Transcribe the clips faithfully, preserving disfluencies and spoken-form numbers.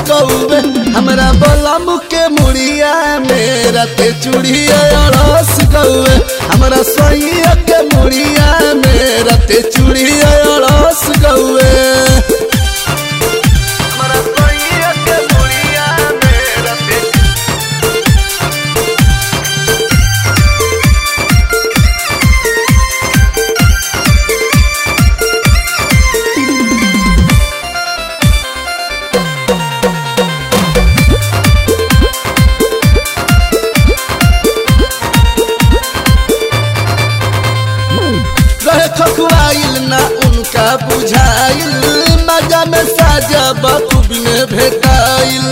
गौवे हमरा बलम के मुड़िया मेरा ते चूड़िया अड़स गौवे हमरा सैया के मुड़िया मेरा ते चूड़िया अड़स गौवे खखुआइल ना उनका बुझाइल मजा में साजा बखूबी में भेटाइल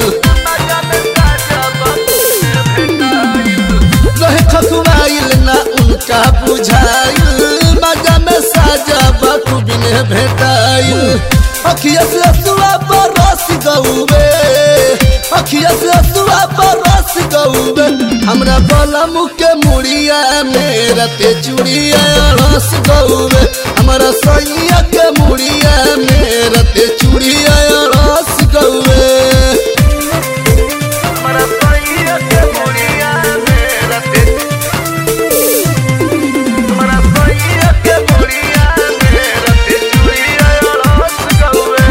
रहे खखुआइल ना उनका बुझाइल मजा में साजा बखूबी में भेटाइल अखिया से असुआ बरस गौवे अखिया से असुआ बरस गौवे हमरा बलम के मुड़िया मेरा ते चूड़िया अड़स गौवे हमरा सैया के मुड़िया मेरा ते चूड़िया अड़स गौवे हमरा सैया के मुड़िया मेरा ते हमरा सैया के मुड़िया मेरा ते चूड़िया अड़स गौवे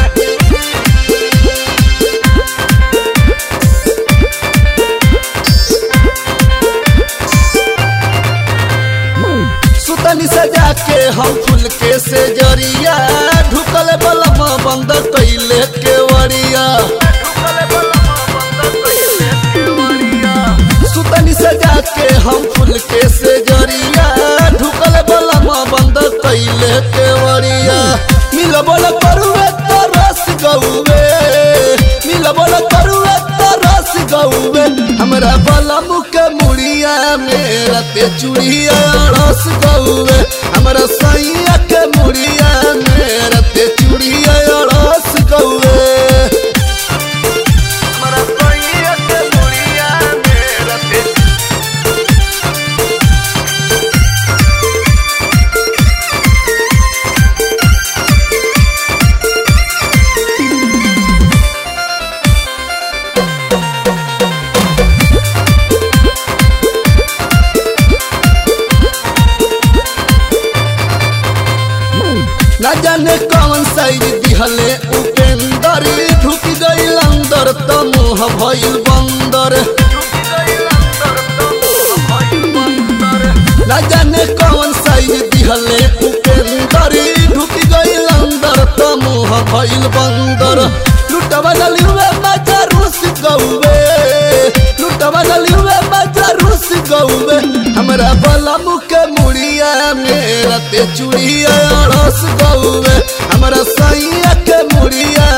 सुतनी सजा के हम फूल के से जरिया ढुकल बलम बंद कैले के वरिया सुतनी सजा के हम फूल के से जरिया ढुकल बलम बंद कैले के वरिया मिल बोल करुए तो रस गौवे मिल बोल करुए तो रस गौवे हमरा बलम के मुड़िया मेरा ते चूड़िया अड़स गौवे हमरा सैया के मुड़िया मेरा ते चूड़िया अड़स गौवे हमरा सैया के मुड़िया मेरा ते ना जाने कौन साइज दिहले उपेंदर ढुक गइल अंदर त मुँह भइल बंदर ना जाने कौन साइज दिहले उपेंदर ढुक गइल अंदर त मुँह भइल बंदर लुटवा नलिवे मजा रूस गौवे लुटवा नलिवे मजा रूस गौवे हमरा बलम के मुड़िया मेरा ते चूड़िया अड़स गौवे हमरा सैया के मुड़िया